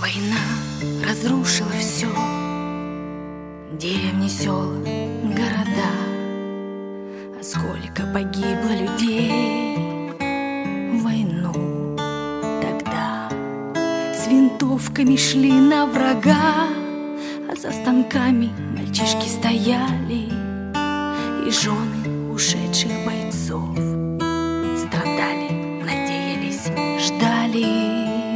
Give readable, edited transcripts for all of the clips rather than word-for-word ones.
Война разрушила все: деревни, села, города. А сколько погибло людей в войну тогда. С винтовками шли на врага, а за станками мальчишки стояли, и жены ушедших бойцов страдали, надеялись, ждали.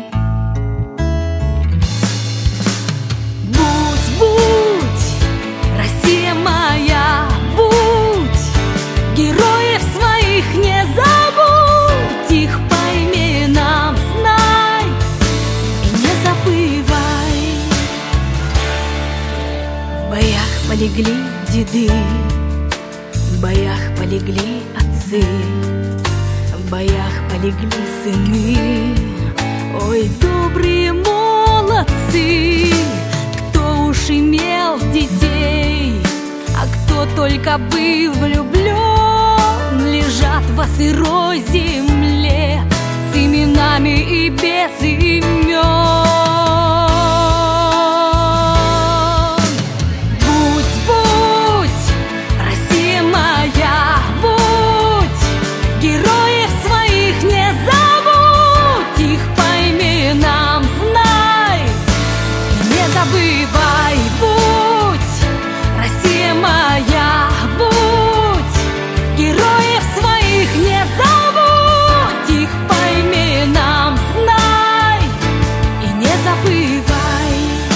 Героев своих не забудь, их по именам знай и не забывай. В боях полегли деды, в боях полегли отцы, в боях полегли сыны. Ой, добрые молодцы, кто уж имел детей, а кто только был влюблен, лежат во сырой земле с именами и без имен. Будь, будь, Россия моя, будь, героев своих не забудь, их по именам знай, не забывай. Будь, Россия моя, будь, героев своих не забудь, их по именам знай и не забывай.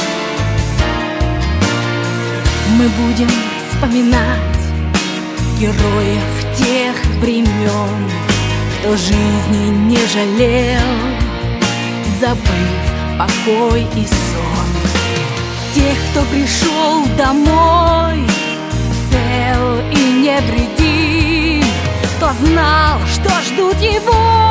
Мы будем вспоминать героев тех времен, кто жизни не жалел, забыв покой и сон. Тех, кто пришел домой цел и невредим, кто знал, что ждут его